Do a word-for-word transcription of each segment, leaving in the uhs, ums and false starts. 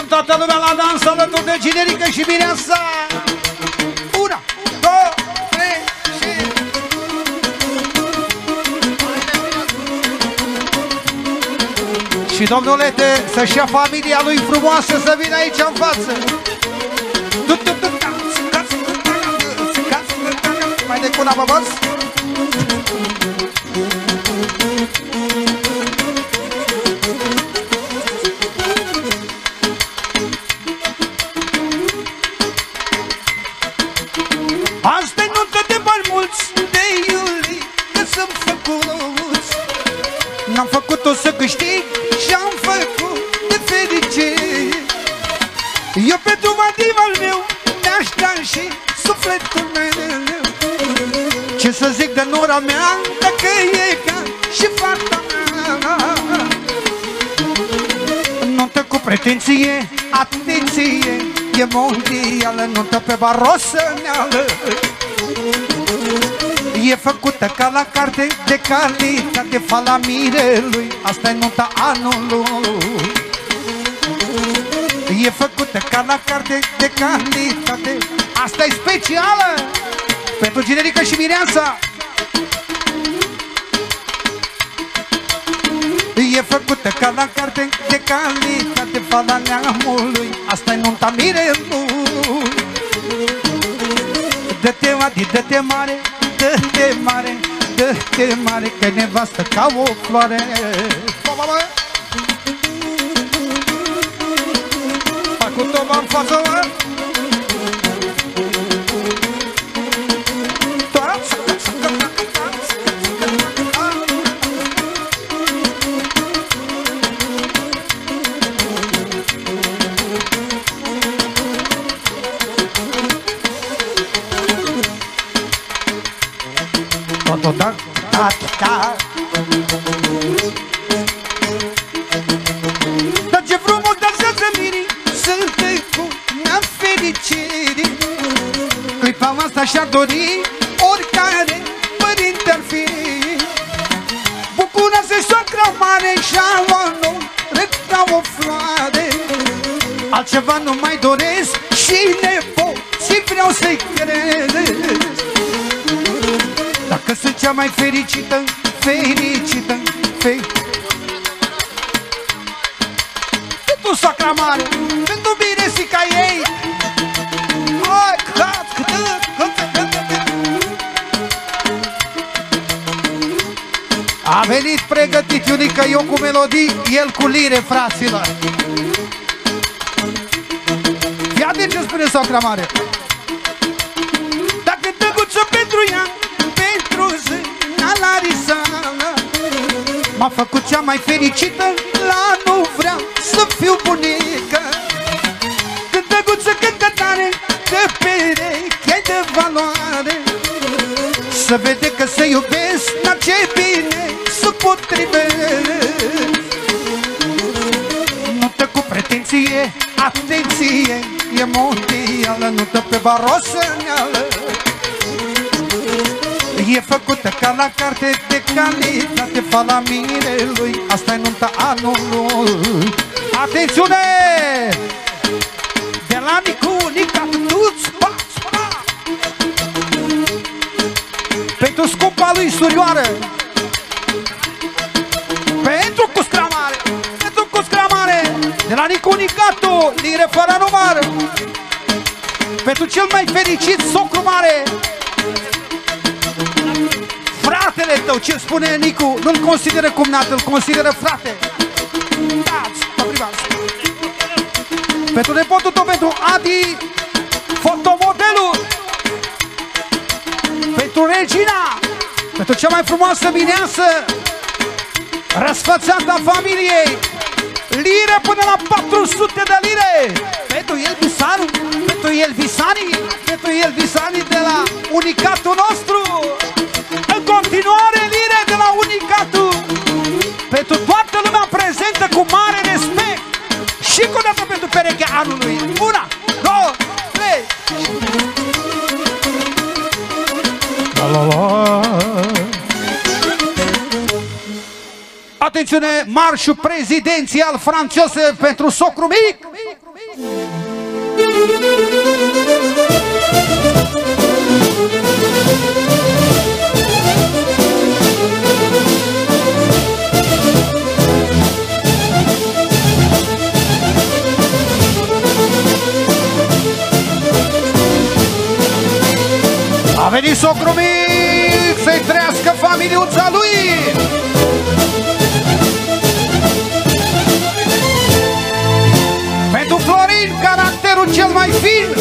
toată lumea la dans alături de Generică și Mireasa. Una, două, trei și... Și domnulete, să-și ia familia lui frumoasă să vină aici în față. Mai de cuna, băbăți? Asta-i nuntă de bani mulți, de iulie, că sunt făcuți. N-am făcut-o să câștig și-am făcut de fericire. Eu pentru madiva-l meu mi-aș da și sufletul meu. Ce să zic de nora mea, dacă e ca și fata mea. Nuntă cu pretenție, atenție, e mondială, nuntă pe barosăneală. E făcută ca la carte, de calitate, fala mirelui, asta-i nunta anului. E făcută ca la carte, de calitate, asta-i specială pentru Generică și Mireasa. E făcută ca la carte, de calitate, fala neamului, asta-i nunta mirelui. Dă-te, Adi, dă-te mare, dă-te mare, dă-te mare, că nevastă ca o floare. Fac cu toba în față, mă. Da, da, da. Dar ce frumos dansează mirii, sunt cu mea fericire. Clipa asta și-ar dori oricare părinte ar fi. Bucură-se soacra mare și-a luat nou răca o floare. Altceva nu mai doresc și nepoții vreau să-i crezesc. Dacă sunt cea mai fericită, fericită, fericită. Pentru soacra mare, pentru miresica ei. Hai, cat, a venit pregătit Iunica, eu cu melodii, el cu lire, fraților. Fii atent ce spune soacra mare. Dacă tăguță pentru ea, la Risana, m-a făcut cea mai fericită, la nu vreau să fiu bunică. Când tăguță cântă tare, că pereche de valoare, să vede că se iubesc, dar ce bine să potrivesc. Nuntă cu pretenție, atenție, e mondială, nuntă pe barosăneală. E făcută ca la carte, de calitate, fala mirelui, asta-i nunta anului. Atențiune! De la Nicu, Nica, tu-ți pați, pa! Pentru scumpa lui surioară, pentru cuscramare, pentru cuscramare, de la Nicu, Nicatu, lire fără număr, pentru cel mai fericit socru mare, fratele tău, ce spune Nicu, nu-l consideră cumnat, îl consideră frate. Pentru nepotul tău, pentru Adi, fotomodelul. Pentru Regina, pentru cea mai frumoasă mineasă, răsfățată a familiei, lire până la patru sute de lire. Pentru Elvisanu, pentru Elvisani, pentru Elvisani de la Unicatul nostru. În continuare, lire de la Unicatul. Pentru toată lumea prezentă cu mare respect. Și cu dată pentru perechea anului. Una, două, trei. La la la. Atențiune, marșul prezidențial franțuz pentru socru mic. A venit socru mic să-i trăiască familiuța lui. Pentru Florin, caracterul cel mai fin.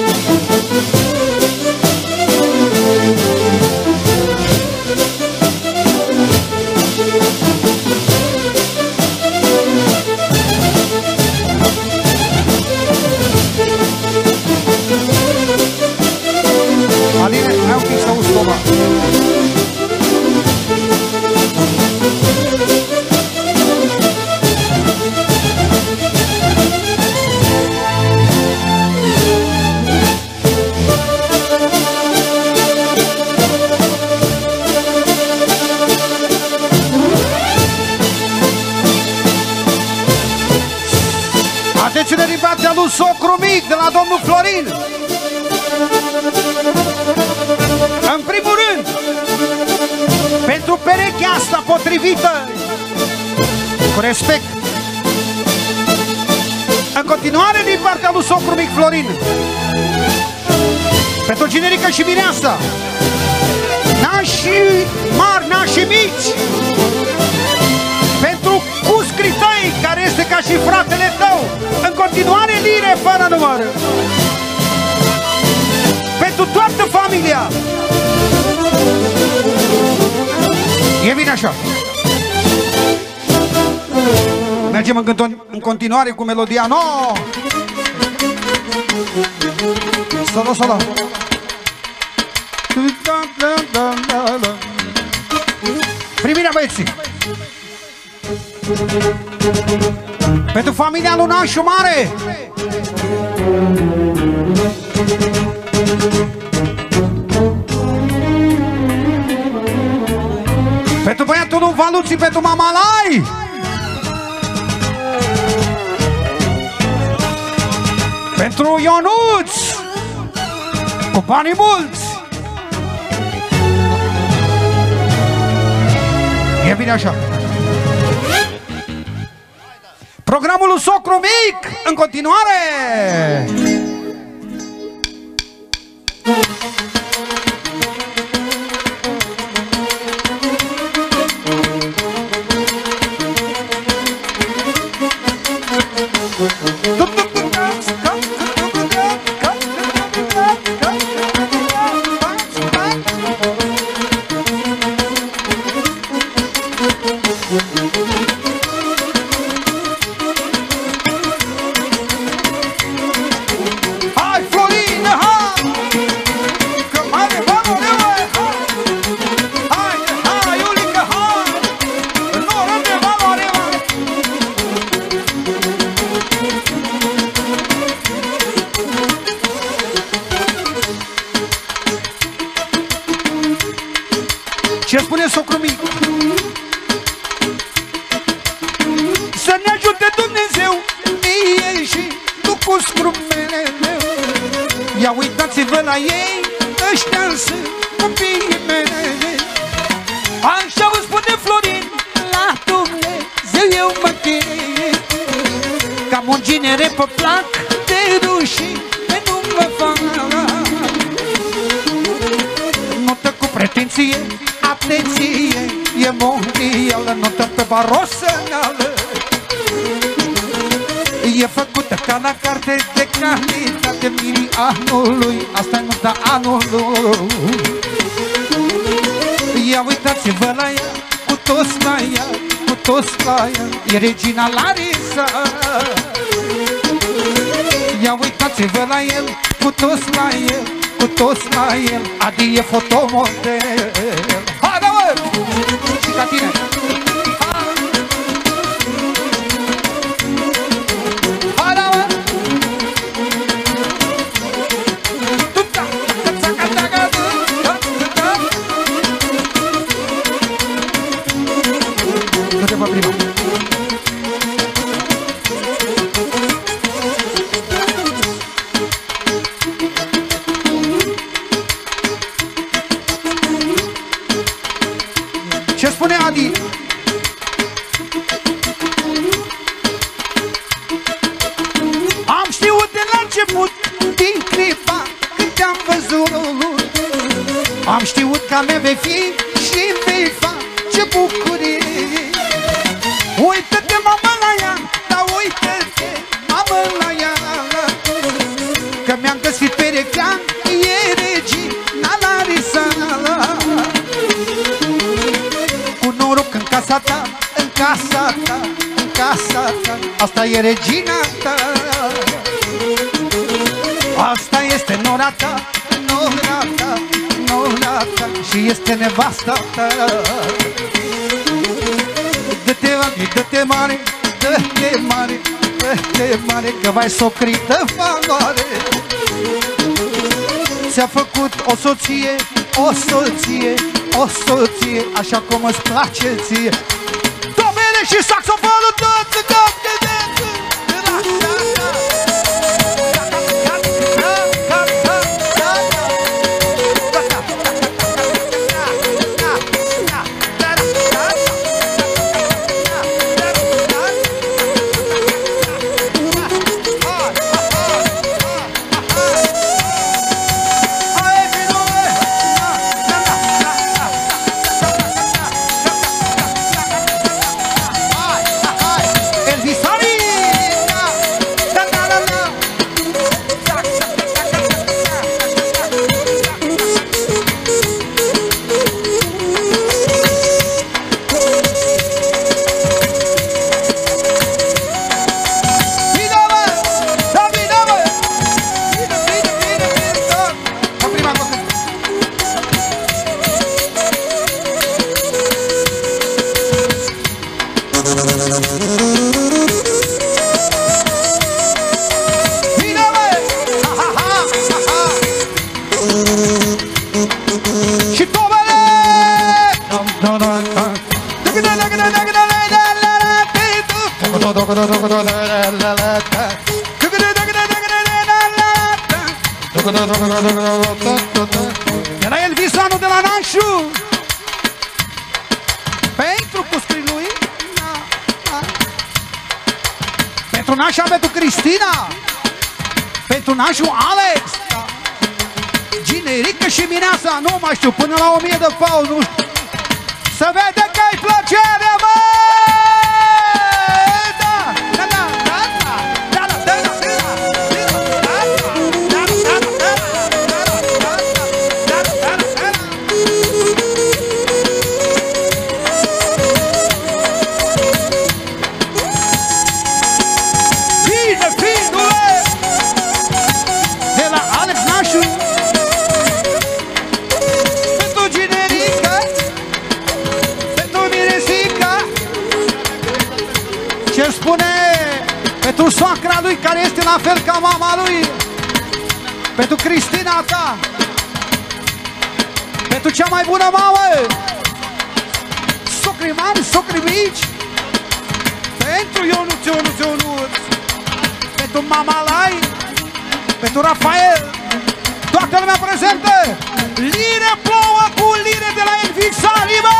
Aline, hai un pic să auzi cova. Atențiune din partea lui socru mic de la domnul Florin. În primul rând, pentru perechea asta potrivită, cu respect, în continuare din partea lui socru mic Florin, pentru Generică și Mireasa, nașii mari, nașii mici, pentru cuscrii tăi, care este ca și fratele tău, în continuare lire fără număr. Pentru toată familia. E bine așa. Mergem în, în continuare cu melodia nouă. Solo, solo. Primirea băieții. Pentru familia lui Nașu Mare. Pentru băiatul lui Valuții, pentru mama Lai. Pentru Ionuț, cu banii mulți. E bine așa. Programul lui socru mic, în continuare. Ce spune socru mic? Să ne ajute Dumnezeu mie și tu cu scrumele meu. Ia uitați-vă la ei, ăștia sunt copiii mei. Așa îmi spune Florin, la Dumnezeu eu mă chem. Cam un ginere pe plac de rușine nu mă fac. Notă cu pretenție, atenție, e mondială, notă pe barosănală. E făcută ca la carte de calitate, mirii anului, asta e nota anului. Ia uitați-vă la ea, cu toți la ea, cu toți la ea, e regina Larisa. Ia uitați-vă la el, cu toți la el, cu toți la el, Adi e fotomodel. Hai, da, mă! Și ca tine! Hai, da, mă! Du-te pe prima! Ce spune Adi? Am știut de la început, din clipa când te-am văzut, am știut că a mea vei fi și vei face bucurie. Uită-te, mamă, la ea, dar uită-te, mamă, la ea, că mi-am găsit perechea, e regina la risala. Cu noroc în casa ta, în casa ta, în casa ta, asta e regina ta. Asta este nora ta, nora ta, nora ta, și este nevasta ta. Dă-te mare, dă-te mare, dă-te mare, dă-te mare, că vai socrită valoare. Ți-a făcut o soție, o soție, o soție, așa cum îți place ție. Domene și saxofonul tot, tot, tot. Era Elvis anul de la Nașu. Pentru cuscrii lui, pentru Nașa, pentru Cristina, pentru Nașu Alex, Ginerică și Mineasa. Nu mai știu, până la o mie de pauz, nu știu. Să vede că-i plăcere, bă! Pentru soacra lui, care este la fel ca mama lui, pentru Cristina ta, pentru cea mai bună mamă, socrii mari, socrii mici, pentru Ionuț, Ionuț, Ionuț, pentru mama Lai, pentru Rafael, toată lumea prezentă. Lire plouă cu lire de la Elvisari, bă!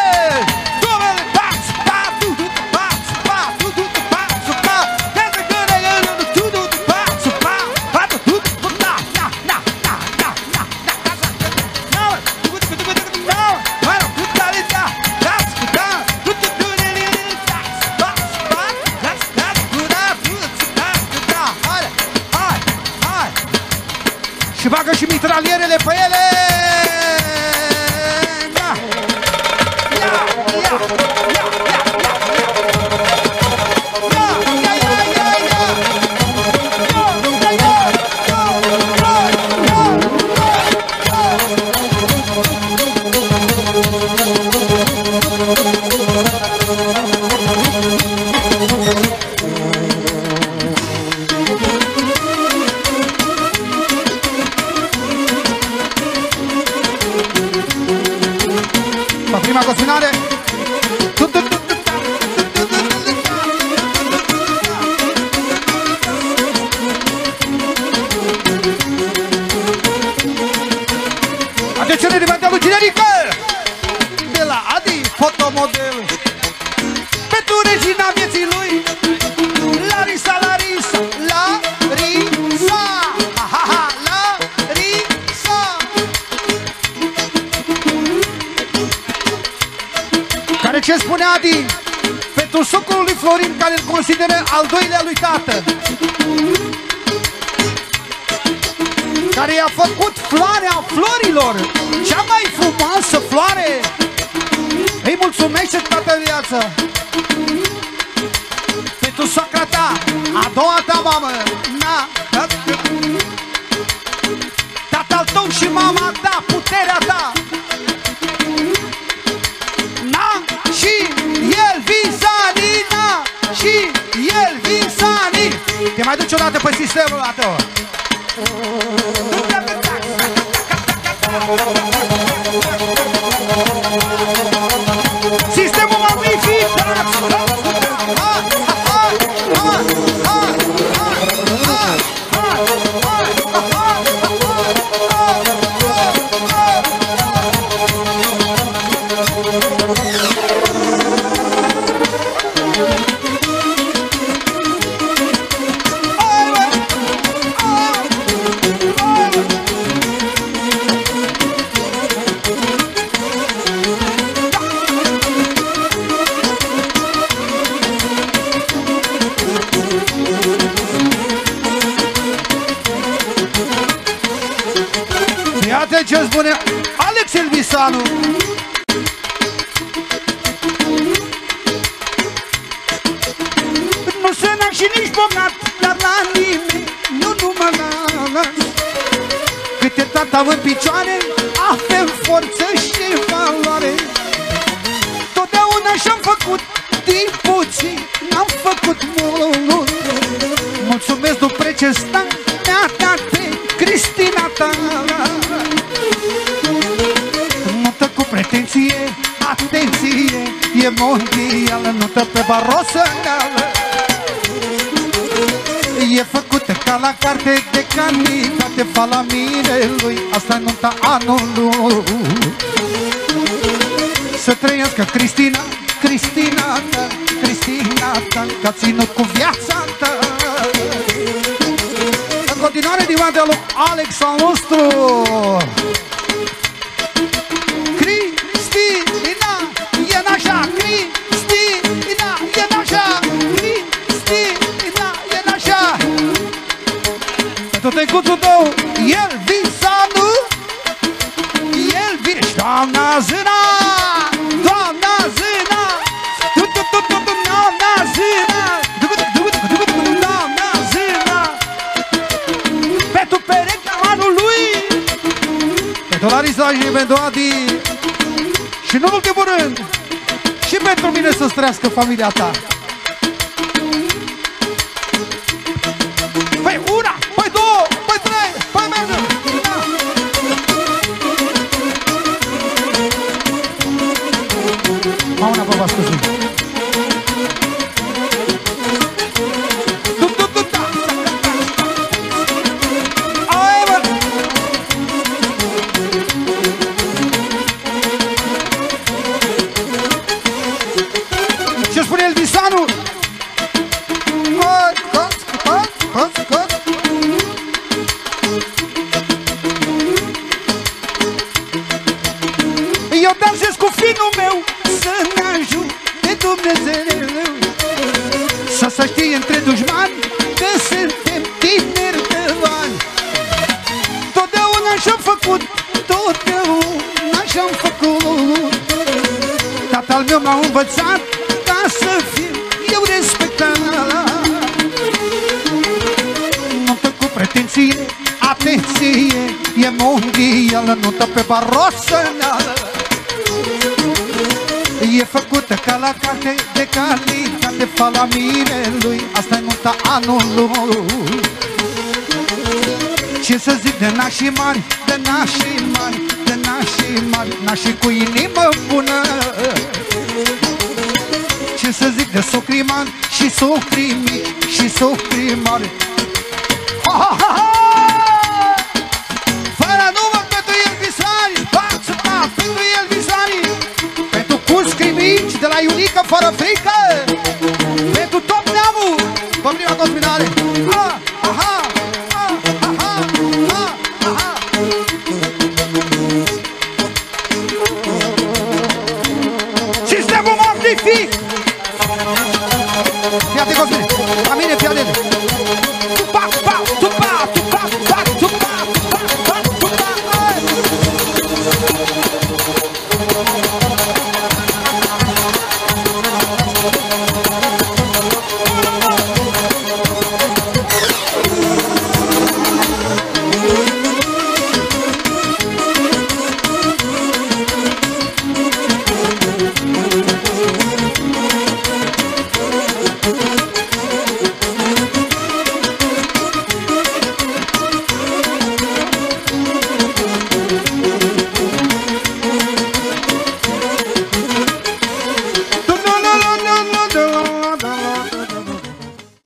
Și bagă și mitralierele pe ele. Ia, ia, ia, ia, prima cozinare. Atențiune din partea lui Ginerică, de la Adi, foto. model. Pentru regina vieții lui, Larisa, Larisa, Larisa, ha, ha, ha, Larisa. Care ce spune Adi? Pentru socrul lui Florin, care îl consideră al doilea lui tată, care i-a făcut floarea florilor, cea mai frumoasă floare. Îi mulțumește toată viața. Pentru soacra ta, a doua ta mamă, na, tatăl tău și mama ta, puterea ta, na, și el Vizani, na, și el Vizani. Te mai duci o dată pe sistemul ăla tău. Sistemul magnific! Iată ce spune Alex Elvisanu. Nu sunt și nici bogat, dar la nimeni nu nu mă las. Câte tata în picioare, avem forță și valoare. Totdeauna și-am făcut din puțin, n-am făcut mult. Mulțumesc, du preces ta, mi-a dat pe Cristina ta. Nută cu pretenție, atenție, e mondială, nută pe barosăneală. E făcută ca la carte de calitate, fa la mirelui, asta e nunta anului. Să trăiască Cristina, Cristina ta, Cristina ta, că-a ținut cu viața ta. În continuare din partea lui Alex al nostru, Cristina, e nașa, Cristina, e nașa, Cristina, e nașa. Pentru tăicuțul tău, el Visanu, el Vis, doamna Zâna, doamna Zâna, doamna Zâna, doamna Zâna. Pentru perechea anului, pentru Larisa și pentru Adi, și nu în ultimul rând, și pentru mine să străiască familia ta. Păi una, păi două, păi trei, păi mergem. Mă una, bă, vă scuzi. Ce spune Elvisanu? Eu dansez cu finul meu, să ne ajute Dumnezeu. Să se știe între dușmani că suntem tineri de bani. Totdeauna și-am făcut, totdeauna și-am făcut. Tatăl meu m-a învățat ca să fiu eu respectat. Nuntă cu pretenție, atenție, e mondială, nuntă pe barosăneală. E făcută ca la carte de calitate, fa la mirelui, asta-i nunta anului. Ce să zic de nașii mari, de nașii mari, de nașii mari, nașii cu inimă bună. Ce să zic de socrii mari și socrii mici și socrii mari. Ha, ha, ha, ha! Fără număr pentru Elvisani, bață, ba, pentru Elvisani, pentru cuscrii mici de fără frică, pentru tot neamul, pe prima cosminare. Aha, aha, aha, aha, aha. Sistemul magnific! Fii atent, Cosmine, la mine, fii atent.